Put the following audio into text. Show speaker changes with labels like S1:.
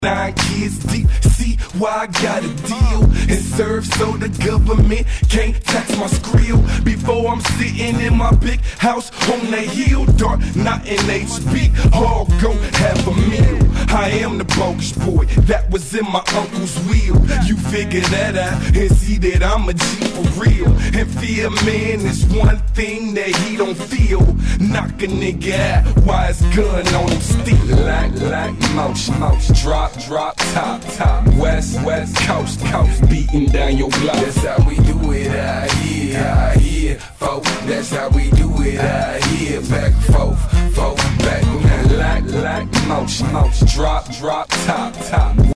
S1: 9 kids deep, see why I got a deal and serve so the government can't tax my skrill. Before I'm sitting in my big house on the hill, dark, not in HB, all go half a meal. I am the bogus boy that was in my uncle's wheel. You figure that out and see that I'm a G for real. And fear, man, is one thing that he don't feel. Knock a nigga out while his gun on him steal. Like motion, drop, top, west, coast, beating down your block.
S2: That's how we do it out here, folk. That's how we do it out here, back, forth, back.
S1: Like motion, drop, top.